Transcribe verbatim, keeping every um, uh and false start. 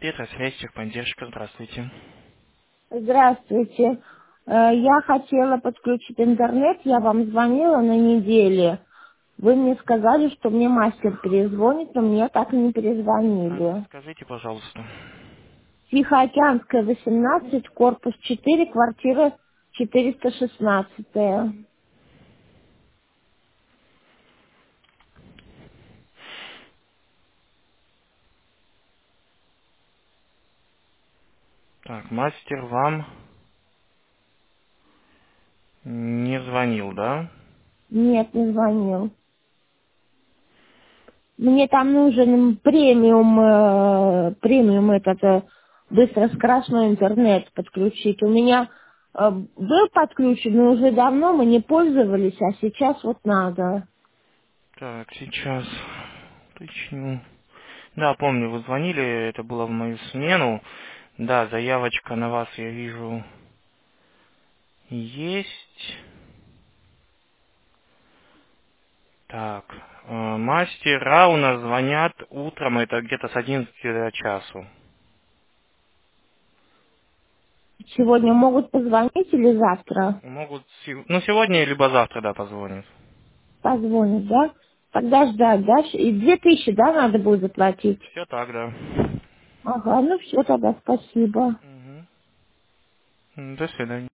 Петра, связь, техподдержка, здравствуйте. Здравствуйте. Э, Я хотела подключить интернет, я вам звонила на неделе. Вы мне сказали, что мне мастер перезвонит, но мне так и не Адрес перезвонили. скажите, пожалуйста. Тихоокеанская, восемнадцать, корпус четыре, квартира четыреста шестнадцать. Так, мастер вам не звонил, да? Нет, не звонил. Мне там нужен премиум, э, премиум этот э, быстроскоростной интернет подключить. У меня э, был подключен, но уже давно мы не пользовались, а сейчас вот надо. Так, сейчас уточню. Да, помню, вы звонили, это было в мою смену. Да, заявочка на вас, я вижу, есть. Так, э, мастера у нас звонят утром, это где-то с одиннадцати до часу. Сегодня могут позвонить или завтра Могут, сев- ну, сегодня либо завтра, да, позвонят. позвонят, да? Тогда ждать, да? И две тысячи, да, надо будет заплатить? Все так, да. Ага, ну все тогда, спасибо. Мгм. До свидания.